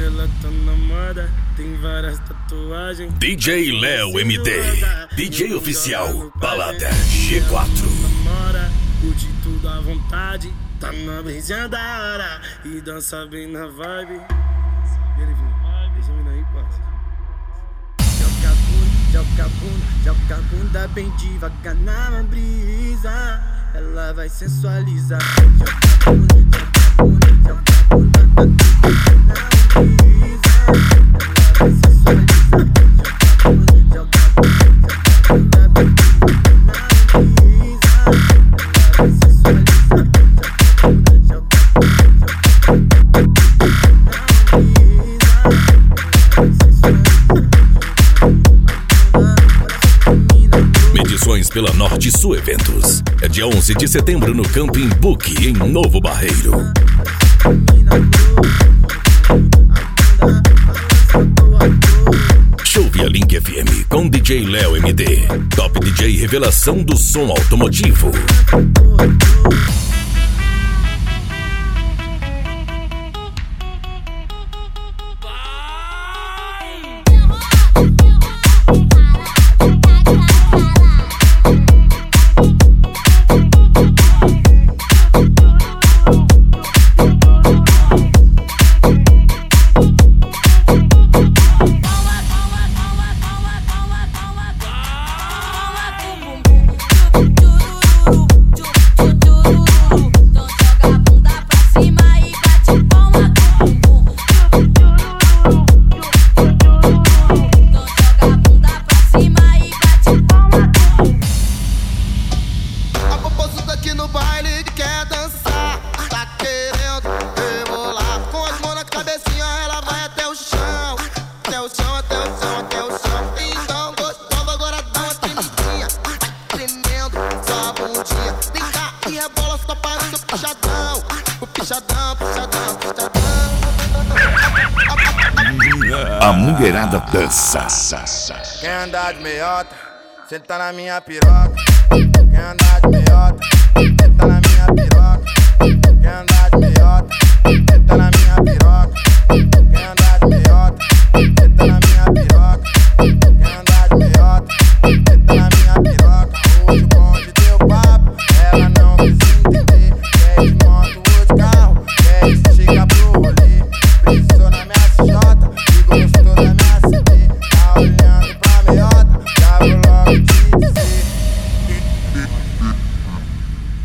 ela tá na moda, tem várias tatuagens. DJ Léo MD, DJ oficial, balada G4. Namora, curte tudo à vontade, tá na brisa da hora e dança bem na vibe. Deixa eu ir aí, parça. Joga a bunda bem devagar na brisa, ela vai sensualizar. Joga a bunda na brisa, ela vai sensualizar. Joga a bunda bem devagar na brisa, ela vai sensualizar. Medições pela Norte Sul Eventos. É dia 11 de setembro no Camping Book, em Novo Barreiro. Show via Link FM com DJ Léo MD, top DJ revelação do som automotivo. A mulherada dança. Quem andar de meiota, senta na minha piroca. Quem andar de meiota, senta na minha piroca.